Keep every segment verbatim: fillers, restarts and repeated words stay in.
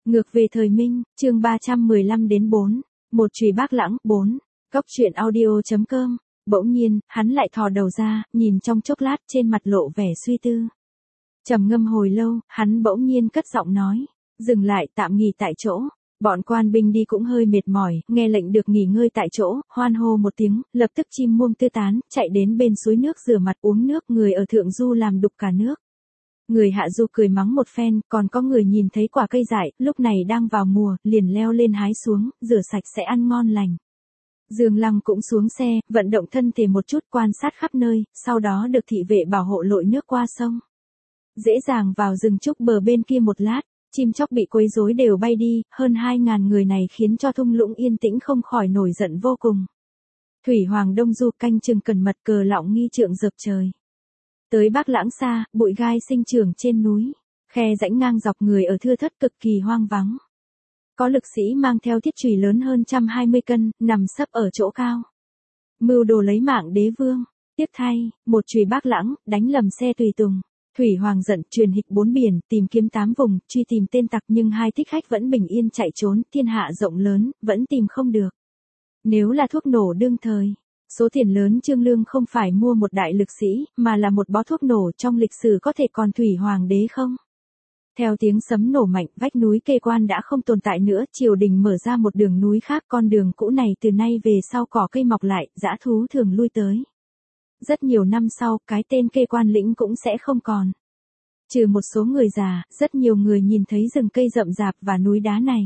Ngược về thời Minh, chương ba trăm mười lăm đến bốn. Một chùy bác lãng, bốn. Cốc truyện audio.com. Bỗng nhiên, hắn lại thò đầu ra, nhìn trong chốc lát trên mặt lộ vẻ suy tư. Trầm ngâm hồi lâu, hắn bỗng nhiên cất giọng nói. Dừng lại, tạm nghỉ tại chỗ. Bọn quan binh đi cũng hơi mệt mỏi, nghe lệnh được nghỉ ngơi tại chỗ, hoan hô một tiếng, lập tức chim muông tứ tán, chạy đến bên suối nước rửa mặt uống nước, người ở thượng du làm đục cả nước. Người hạ du cười mắng một phen, còn có người nhìn thấy quả cây dại, lúc này đang vào mùa, liền leo lên hái xuống, rửa sạch sẽ ăn ngon lành. Dương Lăng cũng xuống xe, vận động thân thể một chút quan sát khắp nơi, sau đó được thị vệ bảo hộ lội nước qua sông. Dễ dàng vào rừng trúc bờ bên kia một lát, chim chóc bị quấy rối đều bay đi, hơn hai ngàn người này khiến cho thung lũng yên tĩnh không khỏi nổi giận vô cùng. Thủy Hoàng Đông Du canh chừng cẩn mật cờ lọng nghi trượng dợp trời. Tới Bắc Lãng xa, bụi gai sinh trưởng trên núi, khe rãnh ngang dọc người ở thưa thớt cực kỳ hoang vắng. Có lực sĩ mang theo thiết chùy lớn hơn một trăm hai mươi cân, nằm sấp ở chỗ cao. Mưu đồ lấy mạng đế vương, tiếc thay, một chùy Bắc Lãng, đánh lầm xe tùy tùng. Thủy Hoàng giận, truyền hịch bốn biển, tìm kiếm tám vùng, truy tìm tên tặc nhưng hai thích khách vẫn bình yên chạy trốn, thiên hạ rộng lớn, vẫn tìm không được. Nếu là thuốc nổ đương thời, số tiền lớn Trương Lương không phải mua một đại lực sĩ, mà là một bó thuốc nổ trong lịch sử có thể còn Thủy Hoàng đế không? Theo tiếng sấm nổ mạnh, vách núi Kê Quan đã không tồn tại nữa, triều đình mở ra một đường núi khác, con đường cũ này từ nay về sau cỏ cây mọc lại, dã thú thường lui tới. Rất nhiều năm sau, cái tên Kê Quan lĩnh cũng sẽ không còn. Trừ một số người già, rất nhiều người nhìn thấy rừng cây rậm rạp và núi đá này.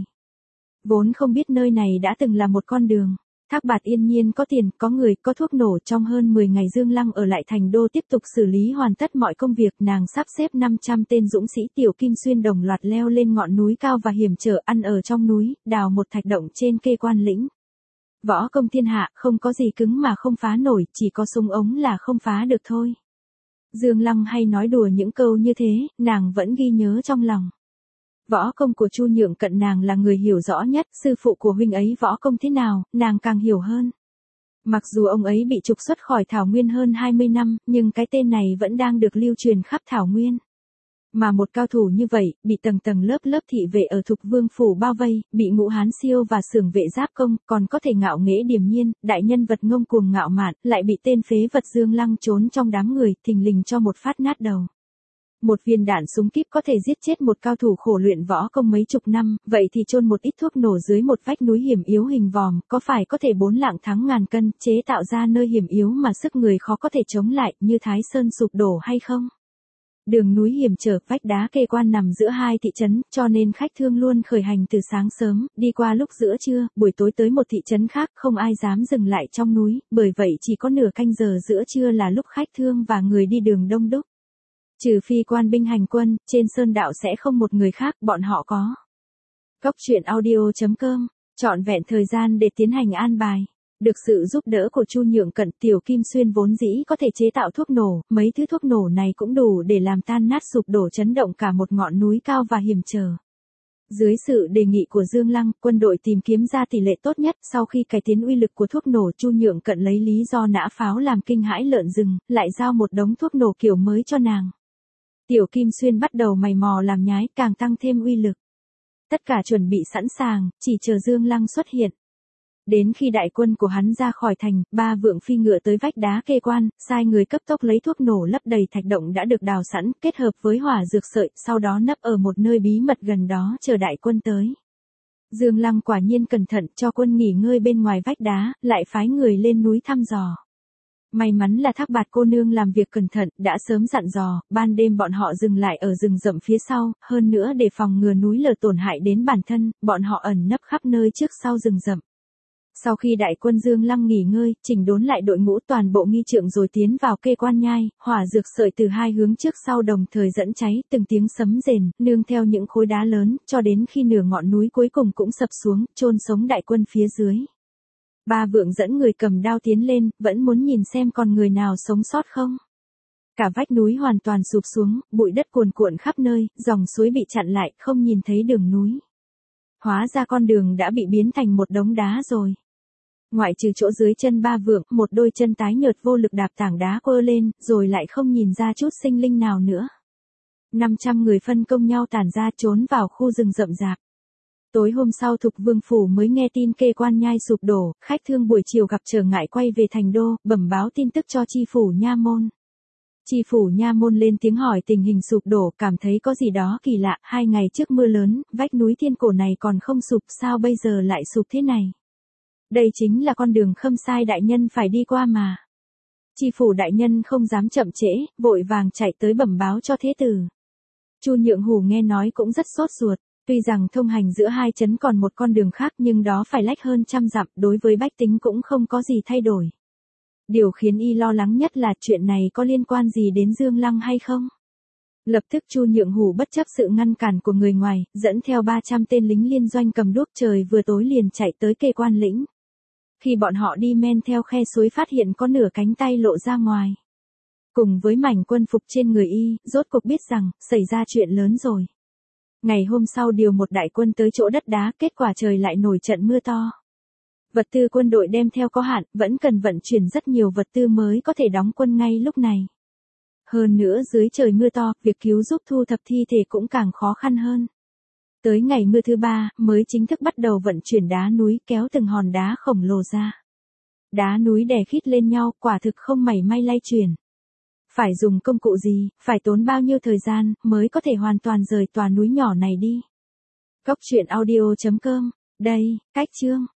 Vốn không biết nơi này đã từng là một con đường. Thác Bạt yên nhiên có tiền, có người, có thuốc nổ. Trong hơn mười ngày Dương Lăng ở lại thành đô tiếp tục xử lý hoàn tất mọi công việc. Nàng sắp xếp năm trăm tên dũng sĩ Tiểu Kim Xuyên đồng loạt leo lên ngọn núi cao và hiểm trở, ăn ở trong núi, đào một thạch động trên Kê Quan lĩnh. Võ công thiên hạ, không có gì cứng mà không phá nổi, chỉ có súng ống là không phá được thôi. Dương Lăng hay nói đùa những câu như thế, nàng vẫn ghi nhớ trong lòng. Võ công của Chu Nhượng Cận nàng là người hiểu rõ nhất, sư phụ của huynh ấy võ công thế nào, nàng càng hiểu hơn. Mặc dù ông ấy bị trục xuất khỏi Thảo Nguyên hơn hai mươi năm, nhưng cái tên này vẫn đang được lưu truyền khắp Thảo Nguyên. Mà một cao thủ như vậy, bị tầng tầng lớp lớp thị vệ ở Thục Vương phủ bao vây, bị Ngũ Hán Siêu và Xưởng Vệ Giáp công, còn có thể ngạo nghễ điềm nhiên, đại nhân vật ngông cuồng ngạo mạn, lại bị tên phế vật Dương Lăng trốn trong đám người, thình lình cho một phát nát đầu. Một viên đạn súng kíp có thể giết chết một cao thủ khổ luyện võ công mấy chục năm, vậy thì chôn một ít thuốc nổ dưới một vách núi hiểm yếu hình vòm, có phải có thể bốn lạng thắng ngàn cân, chế tạo ra nơi hiểm yếu mà sức người khó có thể chống lại, như Thái Sơn sụp đổ hay không? Đường núi hiểm trở, vách đá Kê Quan nằm giữa hai thị trấn, cho nên khách thương luôn khởi hành từ sáng sớm, đi qua lúc giữa trưa, buổi tối tới một thị trấn khác, không ai dám dừng lại trong núi, bởi vậy chỉ có nửa canh giờ giữa trưa là lúc khách thương và người đi đường đông đúc. Trừ phi quan binh hành quân, trên sơn đạo sẽ không một người khác, bọn họ có. Cốc truyện audio.com, trọn vẹn thời gian để tiến hành an bài. Được sự giúp đỡ của Chu Nhượng Cận, Tiểu Kim Xuyên vốn dĩ có thể chế tạo thuốc nổ, mấy thứ thuốc nổ này cũng đủ để làm tan nát sụp đổ chấn động cả một ngọn núi cao và hiểm trở. Dưới sự đề nghị của Dương Lăng, quân đội tìm kiếm ra tỷ lệ tốt nhất, sau khi cải tiến uy lực của thuốc nổ, Chu Nhượng Cận lấy lý do nã pháo làm kinh hãi lợn rừng, lại giao một đống thuốc nổ kiểu mới cho nàng. Tiểu Kim Xuyên bắt đầu mày mò làm nhái, càng tăng thêm uy lực. Tất cả chuẩn bị sẵn sàng, chỉ chờ Dương Lăng xuất hiện. Đến khi đại quân của hắn ra khỏi thành, ba vượng phi ngựa tới vách đá Kê Quan, sai người cấp tốc lấy thuốc nổ lấp đầy thạch động đã được đào sẵn, kết hợp với hỏa dược sợi, sau đó nấp ở một nơi bí mật gần đó chờ đại quân tới. Dương Lăng quả nhiên cẩn thận, cho quân nghỉ ngơi bên ngoài vách đá, lại phái người lên núi thăm dò. May mắn là Thác Bạt cô nương làm việc cẩn thận, đã sớm dặn dò, ban đêm bọn họ dừng lại ở rừng rậm phía sau, hơn nữa để phòng ngừa núi lở tổn hại đến bản thân, bọn họ ẩn nấp khắp nơi trước sau rừng rậm. Sau khi đại quân Dương Lăng nghỉ ngơi, chỉnh đốn lại đội ngũ toàn bộ nghi trượng rồi tiến vào Kê Quan nhai, hỏa dược sợi từ hai hướng trước sau đồng thời dẫn cháy, từng tiếng sấm rền, nương theo những khối đá lớn, cho đến khi nửa ngọn núi cuối cùng cũng sập xuống, chôn sống đại quân phía dưới. Ba vượng dẫn người cầm đao tiến lên, vẫn muốn nhìn xem còn người nào sống sót không. Cả vách núi hoàn toàn sụp xuống, bụi đất cuồn cuộn khắp nơi, dòng suối bị chặn lại, không nhìn thấy đường núi. Hóa ra con đường đã bị biến thành một đống đá rồi. Ngoại trừ chỗ dưới chân ba vượng, một đôi chân tái nhợt vô lực đạp tảng đá quơ lên, rồi lại không nhìn ra chút sinh linh nào nữa. năm trăm người phân công nhau tản ra trốn vào khu rừng rậm rạp. Tối hôm sau Thục Vương Phủ mới nghe tin Kê Quan Nhai sụp đổ, khách thương buổi chiều gặp trở ngại quay về thành đô, bẩm báo tin tức cho chi phủ nha môn. Chi phủ nha môn lên tiếng hỏi tình hình sụp đổ, cảm thấy có gì đó kỳ lạ, hai ngày trước mưa lớn, vách núi Thiên Cổ này còn không sụp, sao bây giờ lại sụp thế này? Đây chính là con đường Khâm Sai đại nhân phải đi qua mà. Chi phủ đại nhân không dám chậm trễ, vội vàng chạy tới bẩm báo cho thế tử. Chu Nhượng Hủ nghe nói cũng rất sốt ruột, tuy rằng thông hành giữa hai trấn còn một con đường khác nhưng đó phải lách hơn trăm dặm, đối với bách tính cũng không có gì thay đổi. Điều khiến y lo lắng nhất là chuyện này có liên quan gì đến Dương Lăng hay không? Lập tức Chu Nhượng Hủ bất chấp sự ngăn cản của người ngoài, dẫn theo ba trăm tên lính liên doanh cầm đuốc, trời vừa tối liền chạy tới Kê Quan lĩnh. Khi bọn họ đi men theo khe suối phát hiện có nửa cánh tay lộ ra ngoài. Cùng với mảnh quân phục trên người y, rốt cuộc biết rằng, xảy ra chuyện lớn rồi. Ngày hôm sau điều một đại quân tới chỗ đất đá, kết quả trời lại nổi trận mưa to. Vật tư quân đội đem theo có hạn, vẫn cần vận chuyển rất nhiều vật tư mới có thể đóng quân ngay lúc này. Hơn nữa dưới trời mưa to, việc cứu giúp thu thập thi thể cũng càng khó khăn hơn. Tới ngày mưa thứ ba, mới chính thức bắt đầu vận chuyển đá núi, kéo từng hòn đá khổng lồ ra. Đá núi đè khít lên nhau, quả thực không mảy may lay chuyển. Phải dùng công cụ gì, phải tốn bao nhiêu thời gian, mới có thể hoàn toàn rời tòa núi nhỏ này đi. Cốc truyện audio chấm com, đây, cách chương.